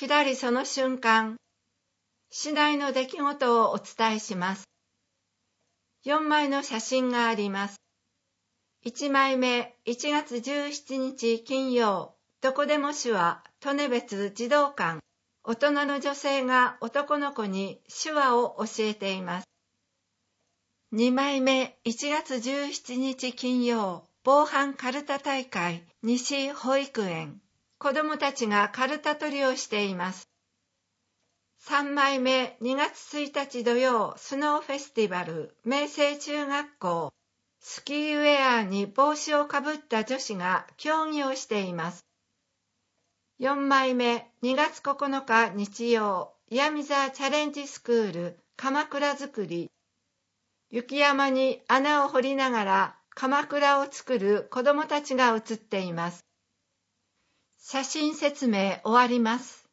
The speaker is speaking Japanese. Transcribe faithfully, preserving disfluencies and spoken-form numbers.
左その瞬間、市内の出来事をお伝えします。よんまいの写真があります。いちまいめ、いちがつじゅうしちにち金曜、どこでも手話、利根別児童館。大人の女性が男の子に手話を教えています。にまいめ、いちがつじゅうしちにち金曜、防犯カルタ大会、西保育園。子どもたちがカルタ取りをしています。さんまいめ、にがつついたち土曜、スノーフェスティバル、明星中学校。スキーウェアに帽子をかぶった女子が競技をしています。よんまいめ、にがつここのか日曜、岩見沢チャレンジスクール、鎌倉作り。雪山に穴を掘りながら鎌倉を作る子どもたちが写っています。写真説明終わります。